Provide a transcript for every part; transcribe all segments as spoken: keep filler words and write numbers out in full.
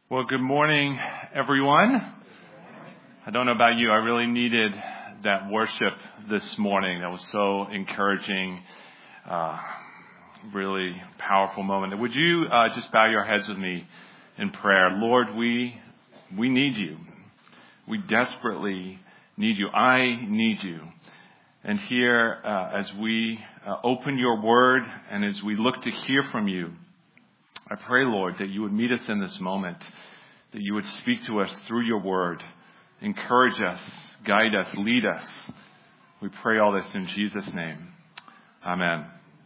Well, good morning, everyone. I don't know about you. I really needed that worship this morning. That was so encouraging, uh, really powerful moment. Would you uh, just bow your heads with me in prayer? Lord, we we need you. We desperately need you. I need you. And here, uh, as we uh, open your word and as we look to hear from you, I pray, Lord, that you would meet us in this moment, that you would speak to us through your word, encourage us, guide us, lead us. We pray all this in Jesus' name. Amen.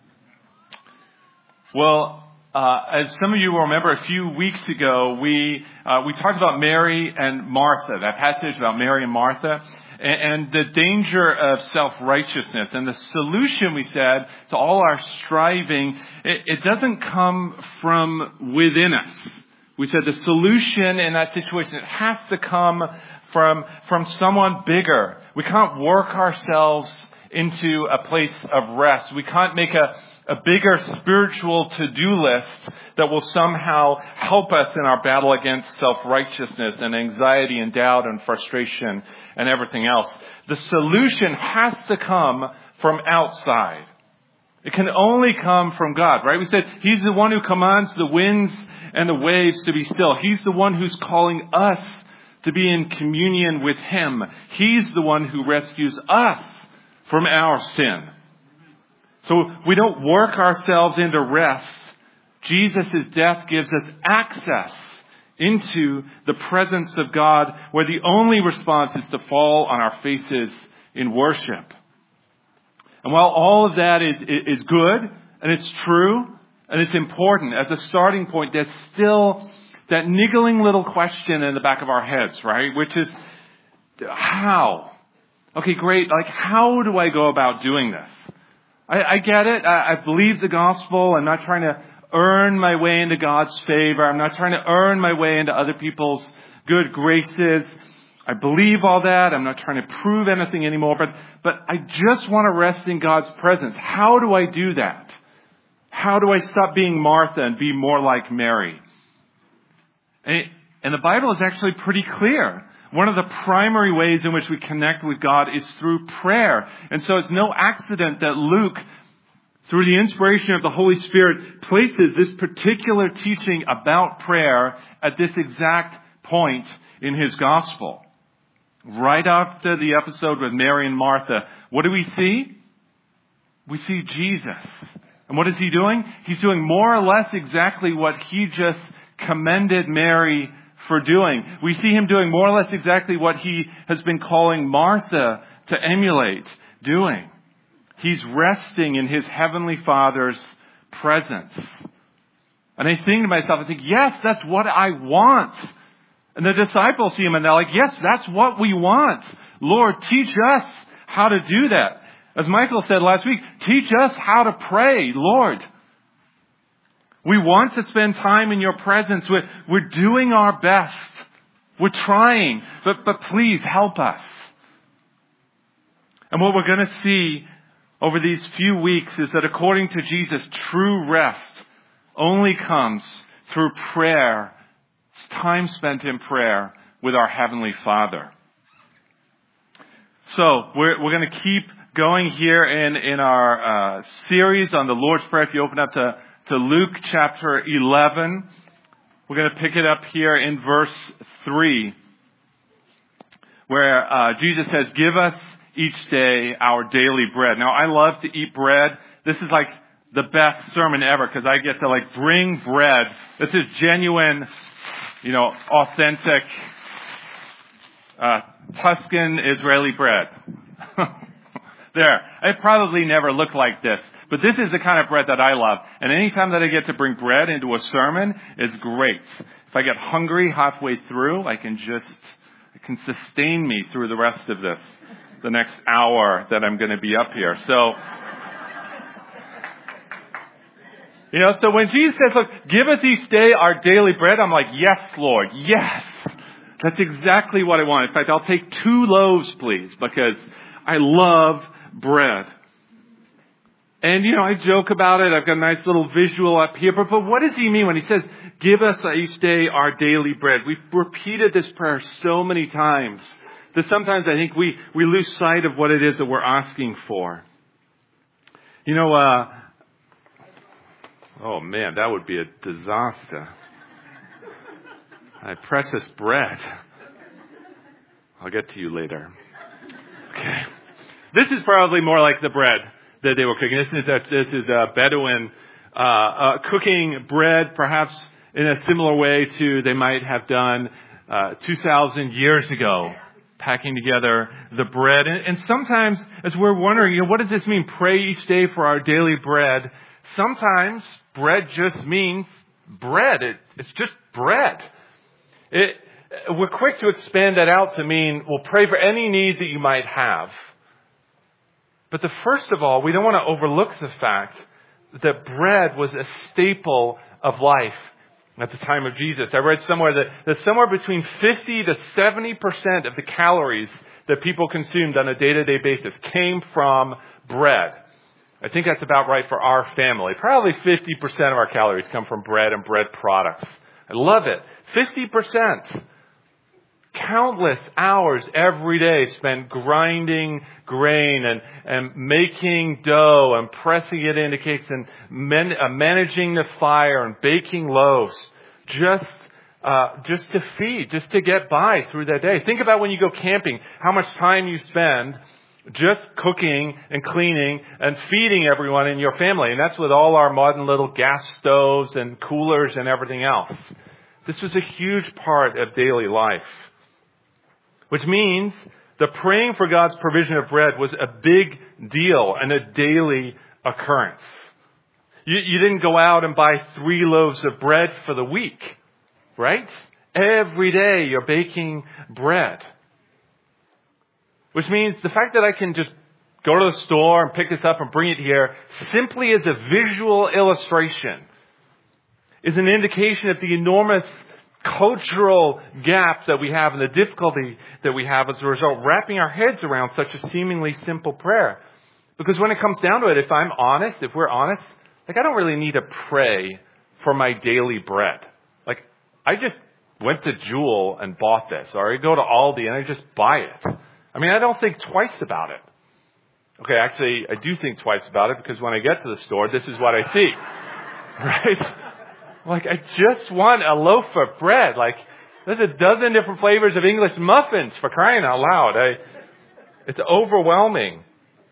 Well, uh, as some of you will remember, a few weeks ago, we uh, we talked about Mary and Martha, that passage about Mary and Martha, and, and the danger of self-righteousness. And the solution, we said, to all our striving, it, it doesn't come from within us. We said the solution in that situation, it has to come from, from someone bigger. We can't work ourselves into a place of rest. We can't make a, a bigger spiritual to-do list that will somehow help us in our battle against self-righteousness and anxiety and doubt and frustration and everything else. The solution has to come from outside. It can only come from God, right? We said He's the one who commands the winds and the waves to be still. He's the one who's calling us to be in communion with Him. He's the one who rescues us from our sin. So we don't work ourselves into rest. Jesus' death gives us access into the presence of God, where the only response is to fall on our faces in worship. And while all of that is, is good, and it's true, and it's important as a starting point, there's still that niggling little question in the back of our heads, right? Which is, how? Okay, great. Like, how do I go about doing this? I, I get it. I, I believe the gospel. I'm not trying to earn my way into God's favor. I'm not trying to earn my way into other people's good graces. I believe all that. I'm not trying to prove anything anymore. But, but I just want to rest in God's presence. How do I do that? How do I stop being Martha and be more like Mary? And, it, and the Bible is actually pretty clear. One of the primary ways in which we connect with God is through prayer. And so it's no accident that Luke, through the inspiration of the Holy Spirit, places this particular teaching about prayer at this exact point in his gospel. Right after the episode with Mary and Martha, what do we see? We see Jesus. And what is he doing? He's doing more or less exactly what he just commended Mary for doing. We see him doing more or less exactly what he has been calling Martha to emulate doing. He's resting in his heavenly Father's presence. And I think to myself, I think, yes, that's what I want. And the disciples see him and they're like, yes, that's what we want. Lord, teach us how to do that. As Michael said last week, teach us how to pray, Lord. We want to spend time in your presence. We're, we're doing our best. We're trying, but, but please help us. And what we're going to see over these few weeks is that according to Jesus, true rest only comes through prayer. It's time spent in prayer with our Heavenly Father. So we're, we're going to keep going here in, in our uh, series on the Lord's Prayer. If you open up to To Luke chapter eleven. We're going to pick it up here in verse three, where uh, Jesus says, give us each day our daily bread. Now, I love to eat bread. This is like the best sermon ever because I get to like bring bread. This is genuine, you know, authentic uh, Tuscan Israeli bread. There. It probably never looked like this. But this is the kind of bread that I love. And anytime that I get to bring bread into a sermon, it's great. If I get hungry halfway through, I can just, it can sustain me through the rest of this, the next hour that I'm going to be up here. So, you know, so when Jesus says, look, give us each day our daily bread, I'm like, yes, Lord, yes. That's exactly what I want. In fact, I'll take two loaves, please, because I love bread. And, you know, I joke about it. I've got a nice little visual up here. But, but what does he mean when he says, give us each day our daily bread? We've repeated this prayer so many times that sometimes I think we, we lose sight of what it is that we're asking for. You know, uh, oh man, that would be a disaster. I press this bread. I'll get to you later. Okay. This is probably more like the bread that they were cooking. This is a, this is a Bedouin uh, uh, cooking bread, perhaps in a similar way to they might have done uh, two thousand years ago, packing together the bread. And, and sometimes, as we're wondering, you know, what does this mean? Pray each day for our daily bread. Sometimes bread just means bread. It, it's just bread. It, we're quick to expand that out to mean, well, pray for any needs that you might have. But the first of all, we don't want to overlook the fact that bread was a staple of life at the time of Jesus. I read somewhere that, that somewhere between fifty to seventy percent of the calories that people consumed on a day-to-day basis came from bread. I think that's about right for our family. Probably fifty percent of our calories come from bread and bread products. I love it. fifty percent. Countless hours every day spent grinding grain and, and making dough and pressing it into cakes and man, uh, managing the fire and baking loaves just uh, just to feed, just to get by through that day. Think about when you go camping, how much time you spend just cooking and cleaning and feeding everyone in your family. And that's with all our modern little gas stoves and coolers and everything else. This was a huge part of daily life. Which means that praying for God's provision of bread was a big deal and a daily occurrence. You, you didn't go out and buy three loaves of bread for the week, right? Every day you're baking bread. Which means the fact that I can just go to the store and pick this up and bring it here simply as a visual illustration is an indication of the enormous cultural gaps that we have and the difficulty that we have as a result wrapping our heads around such a seemingly simple prayer. Because when it comes down to it, if I'm honest, if we're honest, like I don't really need to pray for my daily bread. Like I just went to Jewel and bought this, or I go to Aldi and I just buy it. I mean, I don't think twice about it. Okay, actually, I do think twice about it because when I get to the store, this is what I see. Right? Like, I just want a loaf of bread. Like, there's a dozen different flavors of English muffins, for crying out loud. I, it's overwhelming.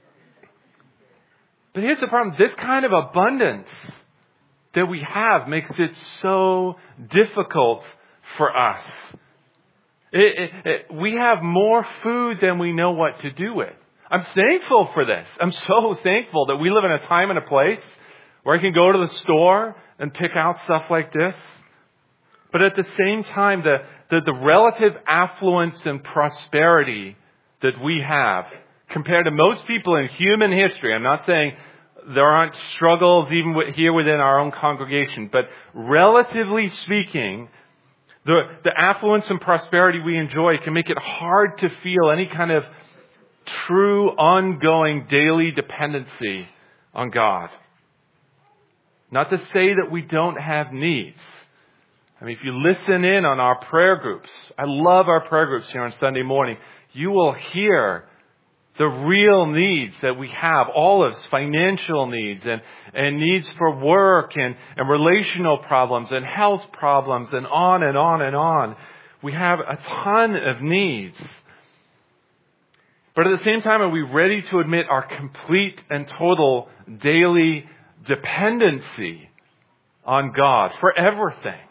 But here's the problem. This kind of abundance that we have makes it so difficult for us. It, it, it, we have more food than we know what to do with. I'm thankful for this. I'm so thankful that we live in a time and a place where I can go to the store and pick out stuff like this. But at the same time, the, the, the relative affluence and prosperity that we have compared to most people in human history, I'm not saying there aren't struggles even here within our own congregation, but relatively speaking, the, the affluence and prosperity we enjoy can make it hard to feel any kind of true, ongoing, daily dependency on God. Not to say that we don't have needs. I mean, if you listen in on our prayer groups, I love our prayer groups here on Sunday morning, you will hear the real needs that we have, all of us, financial needs and, and needs for work and, and relational problems and health problems and on and on and on. We have a ton of needs. But at the same time, are we ready to admit our complete and total daily dependency on God for everything?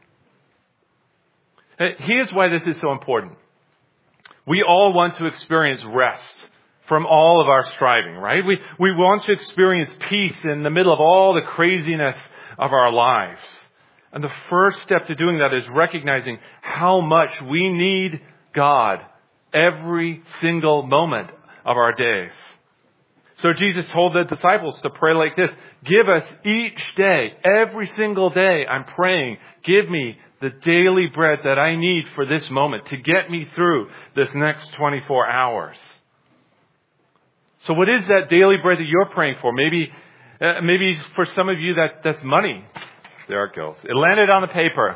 Here's why this is so important. We all want to experience rest from all of our striving, right? We, we want to experience peace in the middle of all the craziness of our lives. And the first step to doing that is recognizing how much we need God every single moment of our days. So Jesus told the disciples to pray like this: give us each day, every single day, I'm praying, give me the daily bread that I need for this moment to get me through this next twenty-four hours. So what is that daily bread that you're praying for? Maybe, Uh, maybe for some of you that, that's money. There it goes. It landed on the paper.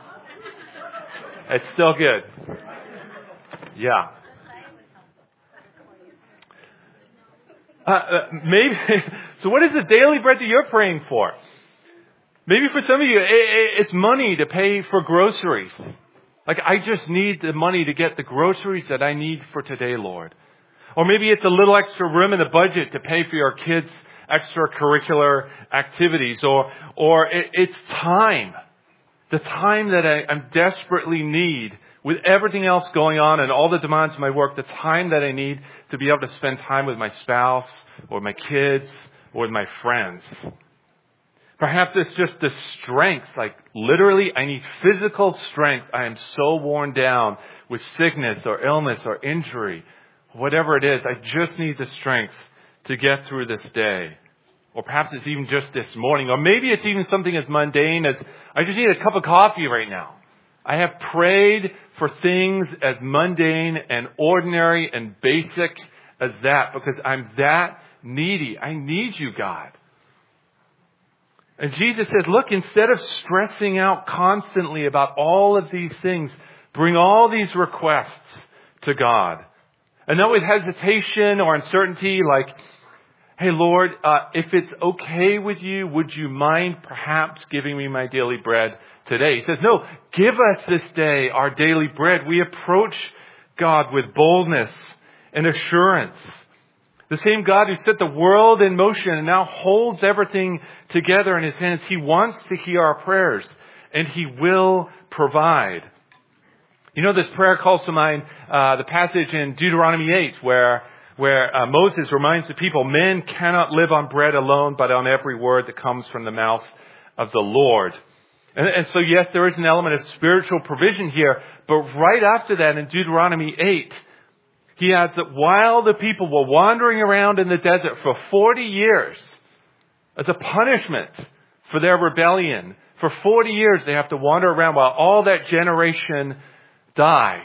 It's still good. Yeah. Uh, uh, maybe. So what is the daily bread that you're praying for? Maybe for some of you, it, it, it's money to pay for groceries. Like, I just need the money to get the groceries that I need for today, Lord. Or maybe it's a little extra room in the budget to pay for your kids' extracurricular activities. Or, or it, it's time. The time that I, I desperately need with everything else going on and all the demands of my work, the time that I need to be able to spend time with my spouse or my kids or with my friends. Perhaps it's just the strength, like literally I need physical strength. I am so worn down with sickness or illness or injury, whatever it is. I just need the strength to get through this day. Or perhaps it's even just this morning. Or maybe it's even something as mundane as, I just need a cup of coffee right now. I have prayed for things as mundane and ordinary and basic as that because I'm that needy. I need you, God. And Jesus says, look, instead of stressing out constantly about all of these things, bring all these requests to God. And not with hesitation or uncertainty, like, hey, Lord, uh, if it's okay with you, would you mind perhaps giving me my daily bread today? He says, no, give us this day our daily bread. We approach God with boldness and assurance. The same God who set the world in motion and now holds everything together in his hands. He wants to hear our prayers and he will provide. You know, this prayer calls to mind uh, the passage in Deuteronomy eight where where uh, Moses reminds the people, men cannot live on bread alone, but on every word that comes from the mouth of the Lord. And, and so, yes, there is an element of spiritual provision here, but right after that in Deuteronomy eight, he adds that while the people were wandering around in the desert for forty years, as a punishment for their rebellion, for forty years they have to wander around while all that generation dies.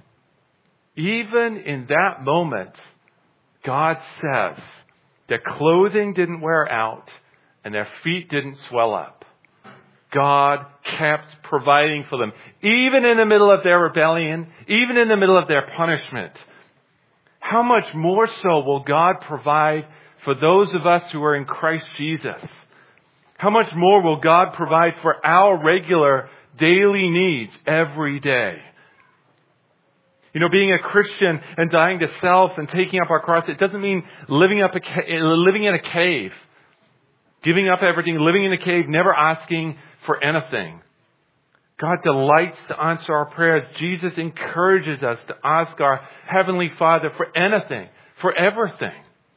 Even in that moment, God says their clothing didn't wear out and their feet didn't swell up. God kept providing for them, even in the middle of their rebellion, even in the middle of their punishment. How much more so will God provide for those of us who are in Christ Jesus? How much more will God provide for our regular daily needs every day? You know, being a Christian and dying to self and taking up our cross, it doesn't mean living up a ca- living in a cave, giving up everything, living in a cave, never asking for anything. God delights to answer our prayers. Jesus encourages us to ask our Heavenly Father for anything, for everything.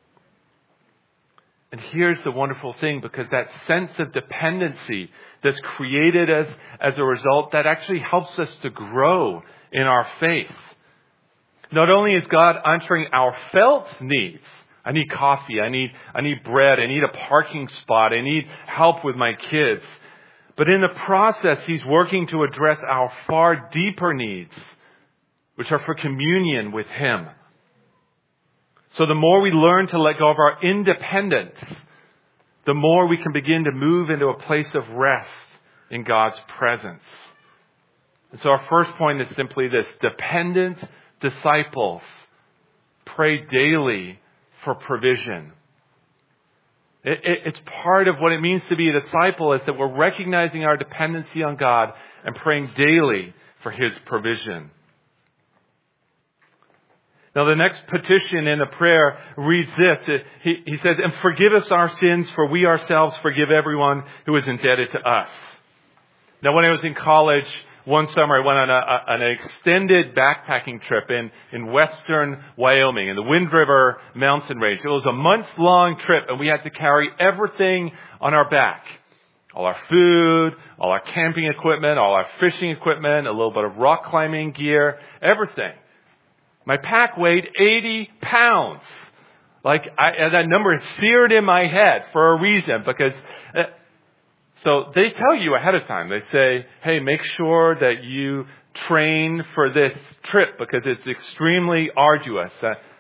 And here's the wonderful thing, because that sense of dependency that's created as, as a result, that actually helps us to grow in our faith. Not only is God answering our felt needs, I need coffee, I need, I need bread, I need a parking spot, I need help with my kids. But in the process, He's working to address our far deeper needs, which are for communion with Him. So the more we learn to let go of our independence, the more we can begin to move into a place of rest in God's presence. And so our first point is simply this: dependent disciples pray daily for provision. It, it, it's part of what it means to be a disciple, is that we're recognizing our dependency on God and praying daily for His provision. Now, the next petition in the prayer reads this. He, he says, and forgive us our sins, for we ourselves forgive everyone who is indebted to us. Now, when I was in college, one summer I went on a, a, an extended backpacking trip in, in western Wyoming, in the Wind River mountain range. It was a month-long trip, and we had to carry everything on our back. All our food, all our camping equipment, all our fishing equipment, a little bit of rock climbing gear, everything. My pack weighed eighty pounds. Like, I, that number is seared in my head for a reason, because... Uh, So they tell you ahead of time. They say, hey, make sure that you train for this trip because it's extremely arduous. Uh,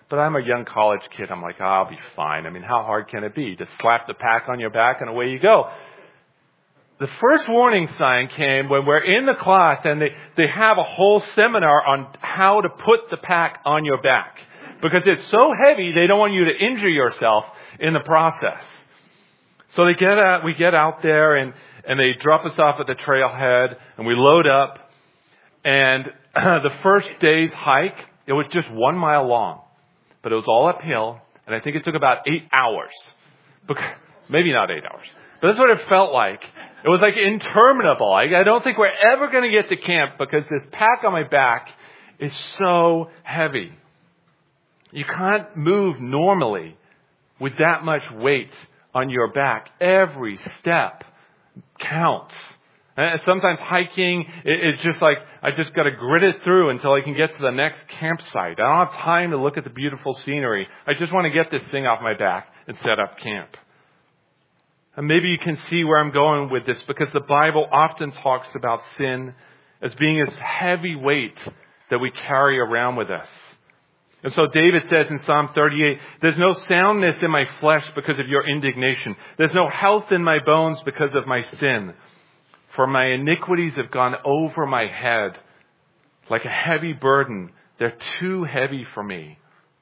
But I'm a young college kid. I'm like, oh, I'll be fine. I mean, how hard can it be? Just slap the pack on your back and away you go. The first warning sign came when we're in the class and they, they have a whole seminar on how to put the pack on your back. Because it's so heavy, they don't want you to injure yourself in the process. So they get out, we get out there and, and they drop us off at the trailhead and we load up. And the first day's hike, it was just one mile long. But it was all uphill. And I think it took about eight hours. Maybe not eight hours. But that's what it felt like. It was like interminable. I, I don't think we're ever going to get to camp because this pack on my back is so heavy. You can't move normally with that much weight on your back. Every step counts. And sometimes hiking, it, it's just like, I just got to grit it through until I can get to the next campsite. I don't have time to look at the beautiful scenery. I just want to get this thing off my back and set up camp. And maybe you can see where I'm going with this because the Bible often talks about sin as being this heavy weight that we carry around with us. And so David says in Psalm thirty-eight, there's no soundness in my flesh because of your indignation. There's no health in my bones because of my sin. For my iniquities have gone over my head like a heavy burden. They're too heavy for me.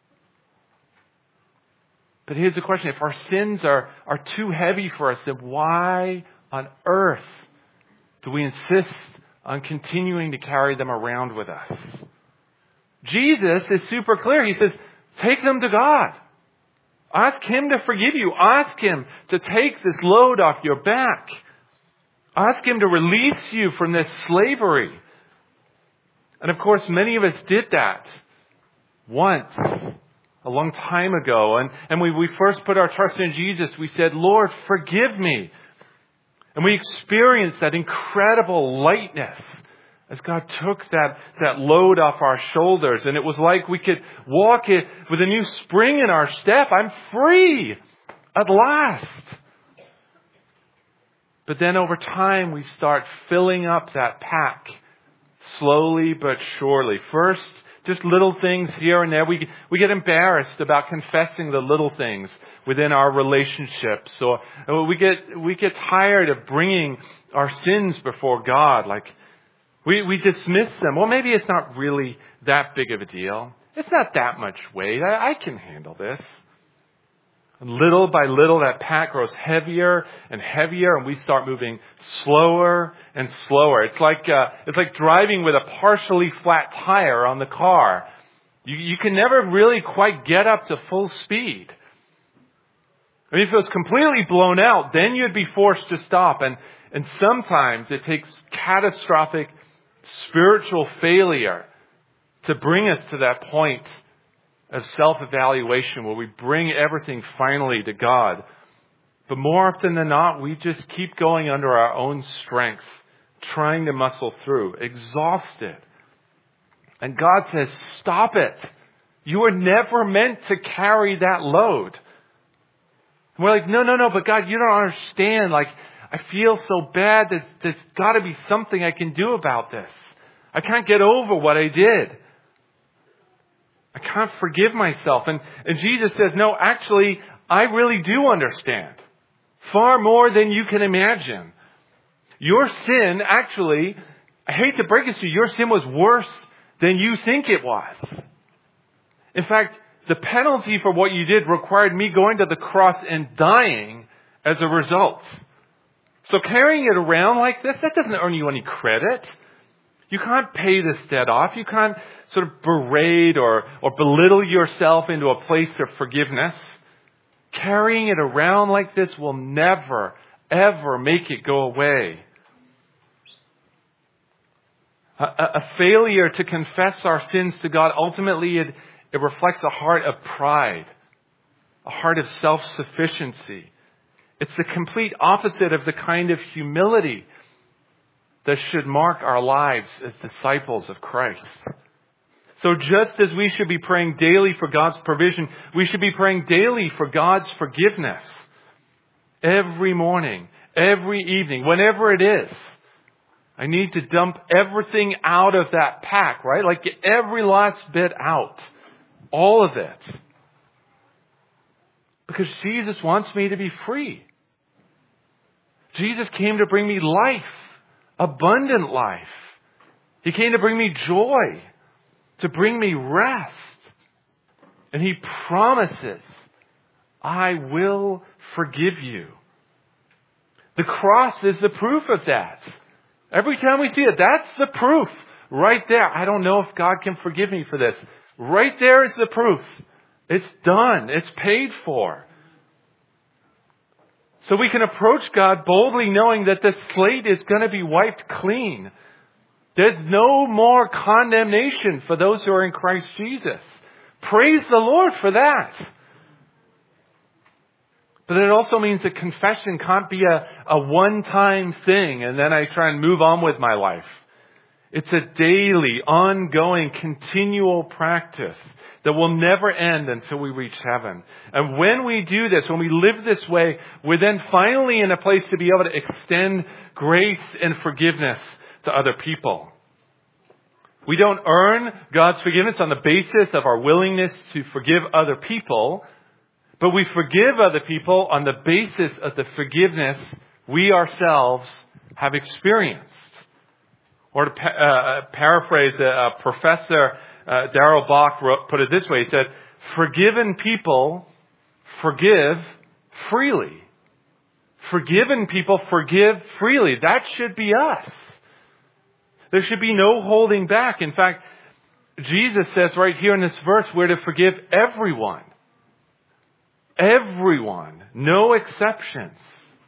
But here's the question. If our sins are, are too heavy for us, then why on earth do we insist on continuing to carry them around with us? Jesus is super clear. He says, take them to God. Ask Him to forgive you. Ask Him to take this load off your back. Ask Him to release you from this slavery. And of course, many of us did that once, a long time ago. And, and we, we first put our trust in Jesus. We said, Lord, forgive me. And we experienced that incredible lightness as God took that, that load off our shoulders. And it was like we could walk it with a new spring in our step. I'm free at last. But then over time, we start filling up that pack slowly but surely. First, just little things here and there. We, we get embarrassed about confessing the little things within our relationships. Or we get, we get tired of bringing our sins before God. Like, we, we dismiss them. Well, maybe it's not really that big of a deal. It's not that much weight. I, I can handle this. And little by little, that pack grows heavier and heavier, and we start moving slower and slower. It's like uh, it's like driving with a partially flat tire on the car. You, you can never really quite get up to full speed. I mean, if it was completely blown out, then you'd be forced to stop. And, and sometimes it takes catastrophic spiritual failure to bring us to that point of self-evaluation where we bring everything finally to God. But more often than not, we just keep going under our own strength, trying to muscle through, exhausted. And God says, stop it. You were never meant to carry that load. And we're like, no, no, no, but God, you don't understand. Like, I feel so bad. There's, there's got to be something I can do about this. I can't get over what I did. I can't forgive myself. And, and Jesus says, no, actually, I really do understand. Far more than you can imagine. Your sin, actually, I hate to break it to you, your sin was worse than you think it was. In fact, the penalty for what you did required me going to the cross and dying as a result. So carrying it around like this, that doesn't earn you any credit. You can't pay this debt off. You can't sort of berate or, or belittle yourself into a place of forgiveness. Carrying it around like this will never, ever make it go away. A, a, a failure to confess our sins to God, ultimately it, it reflects a heart of pride, a heart of self-sufficiency. It's the complete opposite of the kind of humility that should mark our lives as disciples of Christ. So just as we should be praying daily for God's provision, we should be praying daily for God's forgiveness. Every morning, every evening, whenever it is. I need to dump everything out of that pack, right? Like get every last bit out. all of it. Because Jesus wants me to be free. Jesus came to bring me life, abundant life. He came to bring me joy, to bring me rest. And He promises, I will forgive you. The cross is the proof of that. Every time we see it, that's the proof. Right there. I don't know if God can forgive me for this. Right there is the proof. It's done. It's paid for. So we can approach God boldly knowing that the slate is going to be wiped clean. There's no more condemnation for those who are in Christ Jesus. Praise the Lord for that. But it also means that confession can't be a, a one-time thing and then I try and move on with my life. It's a daily, ongoing, continual practice that will never end until we reach heaven. And when we do this, when we live this way, we're then finally in a place to be able to extend grace and forgiveness to other people. We don't earn God's forgiveness on the basis of our willingness to forgive other people, but we forgive other people on the basis of the forgiveness we ourselves have experienced. Or to pa- uh, paraphrase a, a professor, uh, Darrell Bach wrote, put it this way. He said, forgiven people forgive freely. Forgiven people forgive freely. That should be us. There should be no holding back. In fact, Jesus says right here in this verse, we're to forgive everyone. Everyone. No exceptions.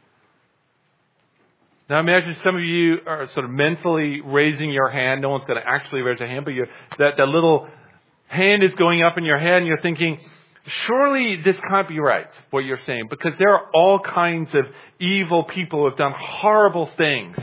Now imagine some of you are sort of mentally raising your hand. No one's going to actually raise a hand, but you're, that, that little hand is going up in your head and you're thinking, surely this can't be right, what you're saying, because there are all kinds of evil people who have done horrible things.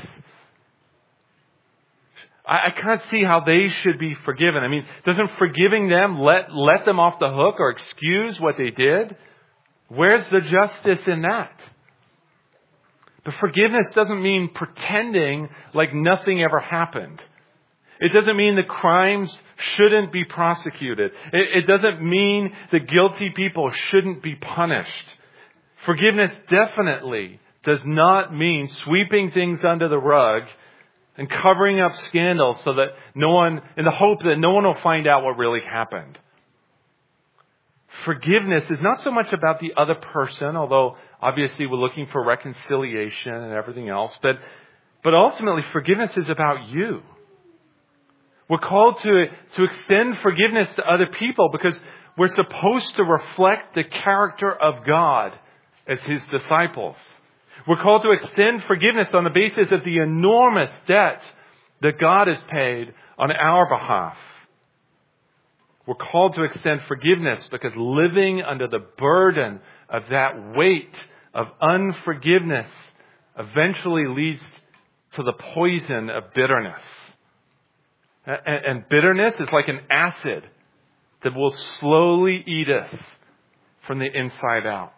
I, I can't see how they should be forgiven. I mean, doesn't forgiving them let, let them off the hook or excuse what they did? Where's the justice in that? But forgiveness doesn't mean pretending like nothing ever happened. It doesn't mean the crimes shouldn't be prosecuted. It, it doesn't mean the guilty people shouldn't be punished. Forgiveness definitely does not mean sweeping things under the rug and covering up scandals so that no one, in the hope that no one will find out what really happened. Forgiveness is not so much about the other person, although obviously we're looking for reconciliation and everything else, but, but ultimately forgiveness is about you. We're called to, to extend forgiveness to other people because we're supposed to reflect the character of God as His disciples. We're called to extend forgiveness on the basis of the enormous debt that God has paid on our behalf. We're called to extend forgiveness because living under the burden of that weight of unforgiveness eventually leads to the poison of bitterness. And bitterness is like an acid that will slowly eat us from the inside out.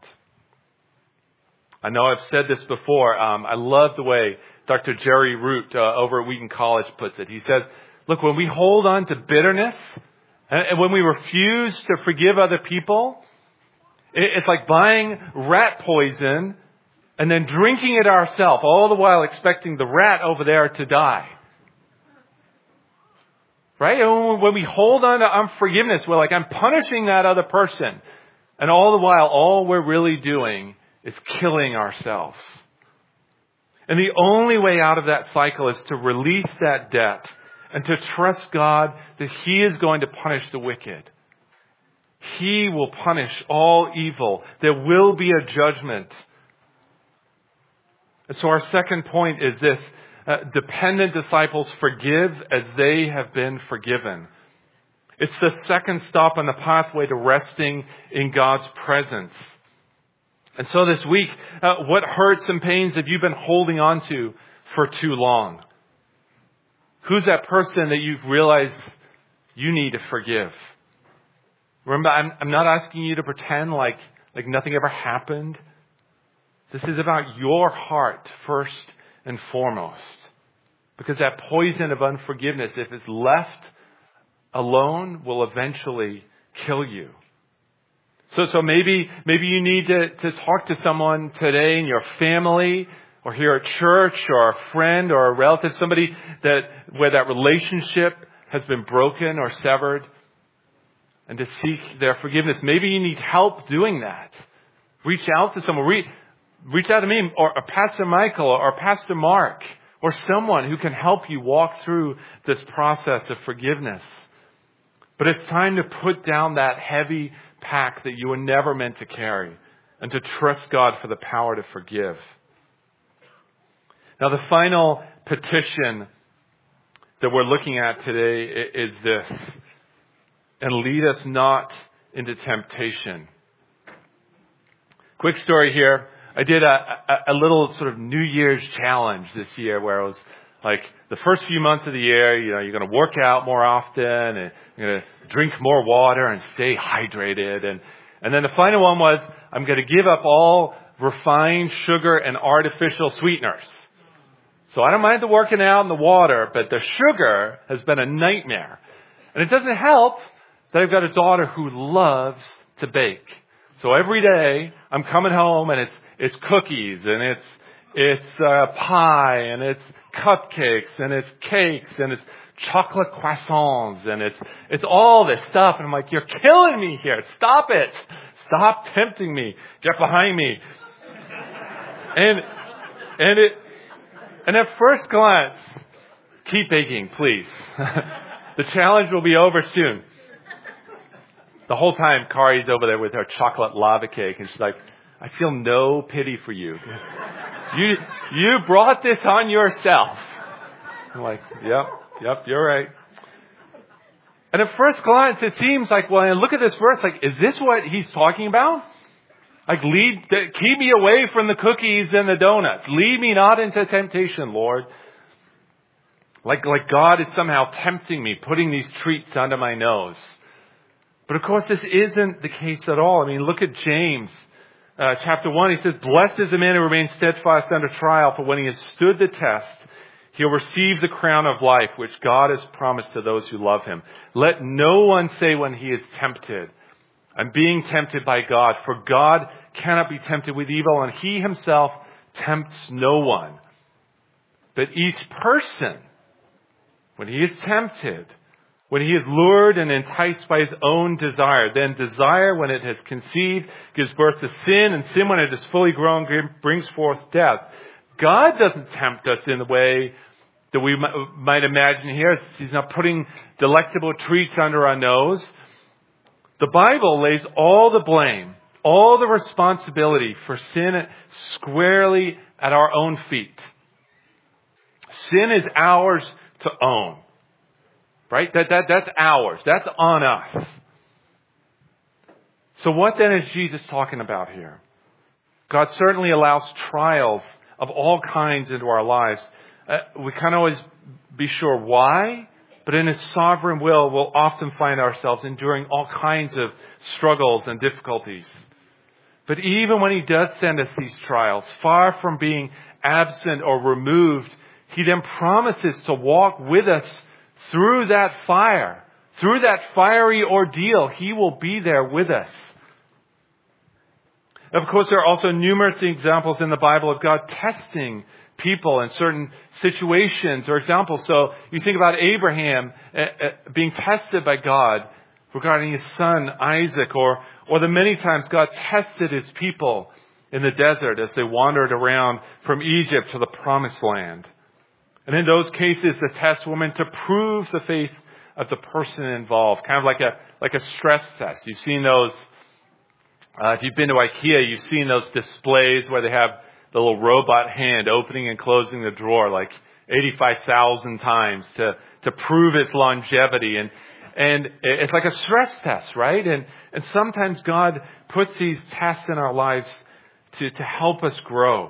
I know I've said this before. Um, I love the way Doctor Jerry Root uh, over at Wheaton College puts it. He says, look, when we hold on to bitterness, and when we refuse to forgive other people, it's like buying rat poison and then drinking it ourselves, all the while expecting the rat over there to die. Right? And when we hold on to unforgiveness, we're like, I'm punishing that other person. And all the while, all we're really doing is killing ourselves. And the only way out of that cycle is to release that debt and to trust God that He is going to punish the wicked. He will punish all evil. There will be a judgment. And so our second point is this. Uh, dependent disciples forgive as they have been forgiven. It's the second stop on the pathway to resting in God's presence. And so this week, uh, what hurts and pains have you been holding on to for too long? Who's that person that you've realized you need to forgive? Remember, I'm, I'm not asking you to pretend like, like nothing ever happened. This is about your heart first and foremost. Because that poison of unforgiveness, if it's left alone, will eventually kill you. So, so maybe, maybe you need to, to talk to someone today in your family or here at church or a friend or a relative, somebody that, where that relationship has been broken or severed, and to seek their forgiveness. Maybe you need help doing that. Reach out to someone. Reach, reach out to me or, or Pastor Michael or, or Pastor Mark or someone who can help you walk through this process of forgiveness. But it's time to put down that heavy pack that you were never meant to carry and to trust God for the power to forgive. Now, the final petition that we're looking at today is this: and lead us not into temptation. Quick story here. I did a, a, a little sort of New Year's challenge this year where it was like the first few months of the year, you know, you're going to work out more often and you're going to drink more water and stay hydrated. And, and then the final one was, I'm going to give up all refined sugar and artificial sweeteners. So I don't mind the working out and the water, but the sugar has been a nightmare. And it doesn't help that I've got a daughter who loves to bake. So every day I'm coming home and it's it's cookies and it's it's uh, pie and it's cupcakes and it's cakes and it's chocolate croissants and it's it's all this stuff. And I'm like, you're killing me here. Stop it. Stop tempting me. Get behind me. And and it and at first glance, keep baking, please. The challenge will be over soon. The whole time, Kari's over there with her chocolate lava cake, and she's like, I feel no pity for you. You you brought this on yourself. I'm like, yep, yep, you're right. And at first glance, it seems like, well, look at this verse, like, is this what he's talking about? Like, lead, keep me away from the cookies and the donuts. Lead me not into temptation, Lord. Like, like God is somehow tempting me, putting these treats under my nose. But of course, this isn't the case at all. I mean, look at James uh, chapter one. He says, blessed is the man who remains steadfast under trial, for when he has stood the test, he'll receive the crown of life, which God has promised to those who love him. Let no one say when he is tempted, I'm being tempted by God, for God cannot be tempted with evil, and he himself tempts no one. But each person, when he is tempted, when he is lured and enticed by his own desire, then desire, when it has conceived, gives birth to sin, and sin, when it is fully grown, brings forth death. God doesn't tempt us in the way that we might imagine here. He's not putting delectable treats under our nose. The Bible lays all the blame, all the responsibility for sin squarely at our own feet. Sin is ours to own. Right? That, that, that's ours. That's on us. So what then is Jesus talking about here? God certainly allows trials of all kinds into our lives. Uh, we can't always be sure why, but in His sovereign will, we'll often find ourselves enduring all kinds of struggles and difficulties. But even when He does send us these trials, far from being absent or removed, He then promises to walk with us through that fire, through that fiery ordeal. He will be there with us. Of course, there are also numerous examples in the Bible of God testing people in certain situations or examples. So you think about Abraham being tested by God regarding his son Isaac, or, or the many times God tested his people in the desert as they wandered around from Egypt to the promised land. And in those cases, the tests were meant to prove the faith of the person involved, kind of like a like a stress test. You've seen those, uh, if you've been to IKEA, you've seen those displays where they have the little robot hand opening and closing the drawer like eighty-five thousand times to, to prove its longevity. And and it's like a stress test, right? And and sometimes God puts these tests in our lives to, to help us grow.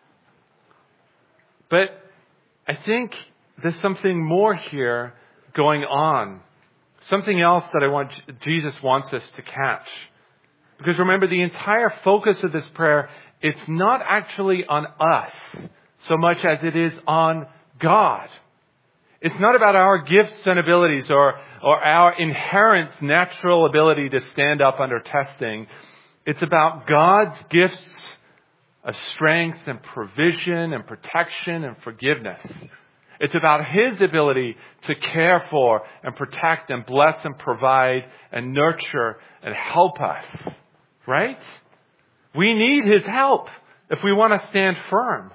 But I think there's something more here going on. Something else that I want Jesus wants us to catch. Because remember, the entire focus of this prayer, it's not actually on us so much as it is on God. It's not about our gifts and abilities or, or our inherent natural ability to stand up under testing. It's about God's gifts of strength and provision and protection and forgiveness. It's about His ability to care for and protect and bless and provide and nurture and help us. Right? We need His help if we want to stand firm.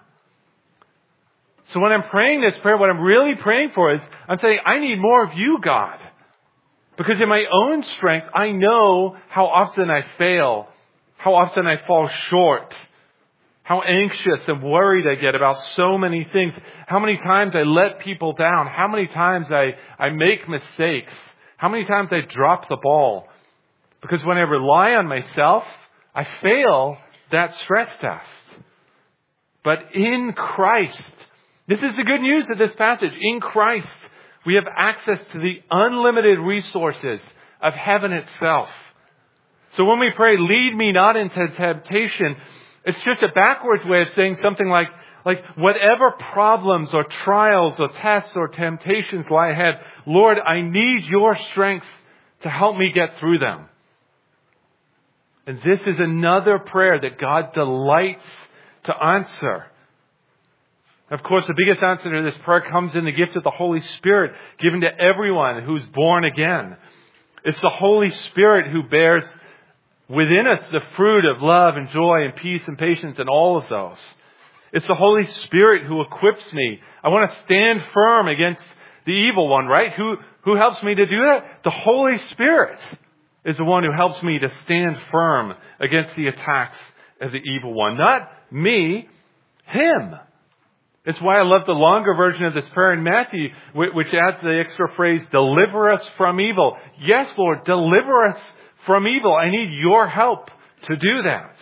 So when I'm praying this prayer, what I'm really praying for is, I'm saying, I need more of you, God. Because in my own strength, I know how often I fail, how often I fall short, how anxious and worried I get about so many things, how many times I let people down, how many times I, I make mistakes, how many times I drop the ball. Because when I rely on myself, I fail that stress test. But in Christ, this is the good news of this passage. In Christ, we have access to the unlimited resources of heaven itself. So when we pray, lead me not into temptation, it's just a backwards way of saying something like, like whatever problems or trials or tests or temptations lie ahead, Lord, I need your strength to help me get through them. And this is another prayer that God delights to answer. Of course, the biggest answer to this prayer comes in the gift of the Holy Spirit given to everyone who's born again. It's the Holy Spirit who bears within us the fruit of love and joy and peace and patience and all of those. It's the Holy Spirit who equips me. I want to stand firm against the evil one, right? Who, who helps me to do that? The Holy Spirit is the one who helps me to stand firm against the attacks of the evil one. Not me, Him. It's why I love the longer version of this prayer in Matthew, which adds the extra phrase, deliver us from evil. Yes, Lord, deliver us from evil. I need your help to do that.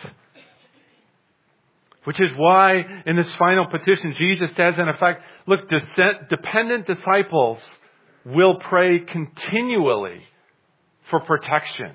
Which is why in this final petition, Jesus says, in effect, look, dependent disciples will pray continually for protection.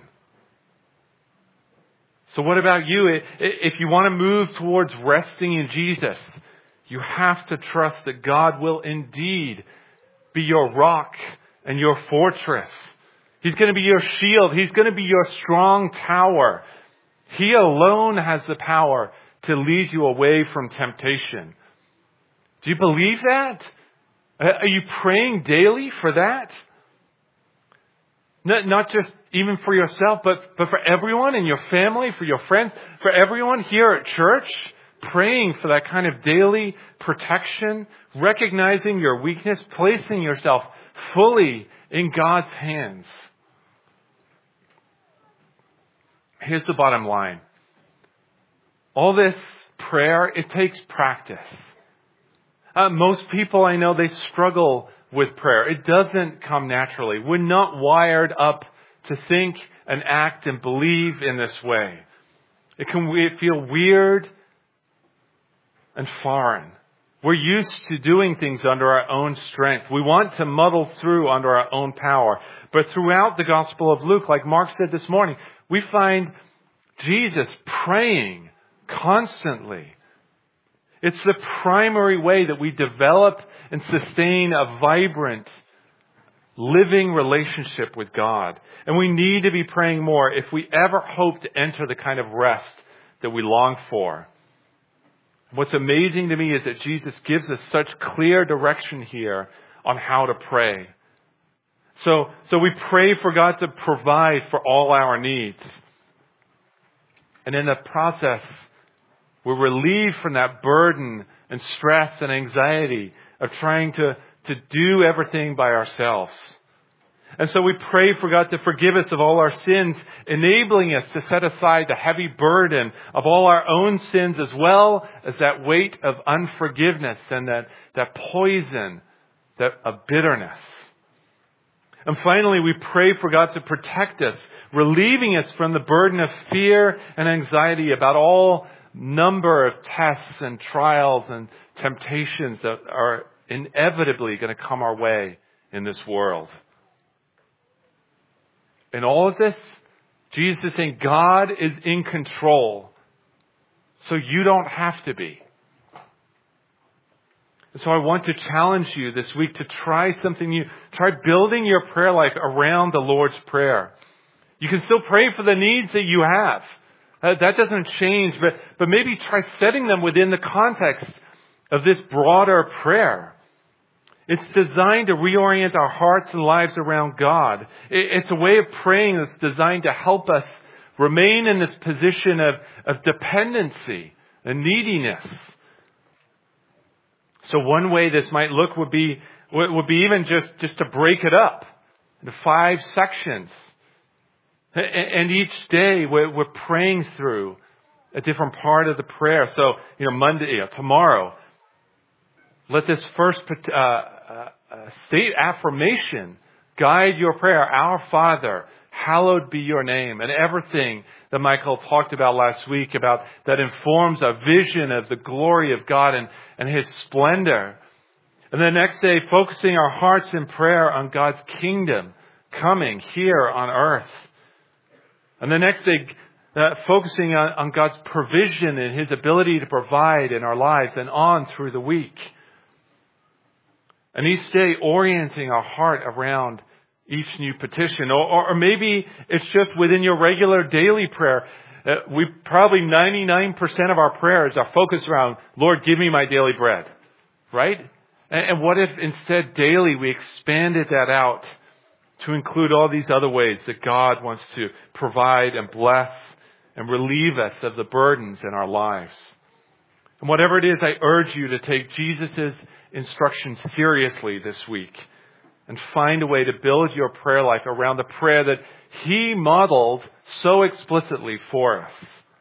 So what about you? If you want to move towards resting in Jesus, you have to trust that God will indeed be your rock and your fortress. He's going to be your shield. He's going to be your strong tower. He alone has the power to lead you away from temptation. Do you believe that? Are you praying daily for that? Not, not just even for yourself, but, but for everyone in your family, for your friends, for everyone here at church, praying for that kind of daily protection, recognizing your weakness, placing yourself fully in God's hands. Here's the bottom line. All this prayer, it takes practice. Uh, most people I know, they struggle with prayer. It doesn't come naturally. We're not wired up to think and act and believe in this way. It can feel weird and foreign. We're used to doing things under our own strength. We want to muddle through under our own power. But throughout the Gospel of Luke, like Mark said this morning, we find Jesus praying constantly. It's the primary way that we develop and sustain a vibrant, living relationship with God. And we need to be praying more if we ever hope to enter the kind of rest that we long for. What's amazing to me is that Jesus gives us such clear direction here on how to pray. So, so we pray for God to provide for all our needs. And in the process, we're relieved from that burden and stress and anxiety of trying to, to do everything by ourselves. And so we pray for God to forgive us of all our sins, enabling us to set aside the heavy burden of all our own sins, as well as that weight of unforgiveness and that, that poison that, of bitterness. And finally, we pray for God to protect us, relieving us from the burden of fear and anxiety about all number of tests and trials and temptations that are inevitably going to come our way in this world. In all of this, Jesus is saying God is in control, so you don't have to be. So I want to challenge you this week to try something new. Try building your prayer life around the Lord's Prayer. You can still pray for the needs that you have. Uh, that doesn't change, but, but maybe try setting them within the context of this broader prayer. It's designed to reorient our hearts and lives around God. It, it's a way of praying that's designed to help us remain in this position of, of dependency and neediness. So one way this might look would be would be even just, just to break it up into five sections. And each day we're, we're praying through a different part of the prayer. So, you know, Monday, you know, tomorrow, let this first uh, uh, state affirmation guide your prayer. Our Father, hallowed be your name. And everything that Michael talked about last week about that informs a vision of the glory of God and, and His splendor. And the next day, focusing our hearts in prayer on God's kingdom coming here on earth. And the next day, uh, focusing on, on God's provision and His ability to provide in our lives and on through the week. And each day, orienting our heart around each new petition. Or, or, or maybe it's just within your regular daily prayer. Uh, we probably ninety-nine percent of our prayers are focused around, Lord, give me my daily bread. Right? And, and what if instead daily we expanded that out to include all these other ways that God wants to provide and bless and relieve us of the burdens in our lives. And whatever it is, I urge you to take Jesus' instructions seriously this week and find a way to build your prayer life around the prayer that He modeled so explicitly for us.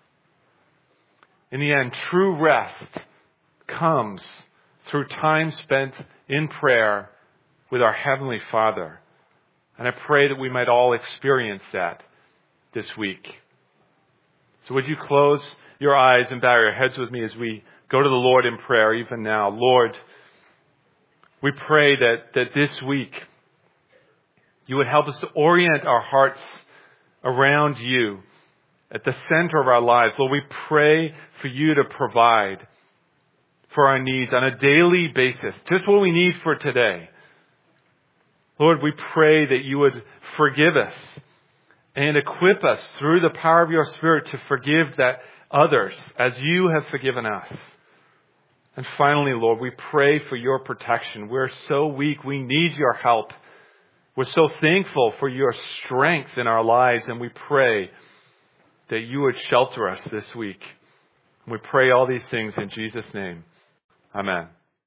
In the end, true rest comes through time spent in prayer with our Heavenly Father. And I pray that we might all experience that this week. So would you close your eyes and bow your heads with me as we go to the Lord in prayer even now. Lord, we pray that, that this week You would help us to orient our hearts around You at the center of our lives. Lord, we pray for You to provide for our needs on a daily basis, just what we need for today. Lord, we pray that You would forgive us and equip us through the power of Your Spirit to forgive that others as You have forgiven us. And finally, Lord, we pray for Your protection. We're so weak. We need Your help. We're so thankful for Your strength in our lives, and we pray that You would shelter us this week. We pray all these things in Jesus' name. Amen.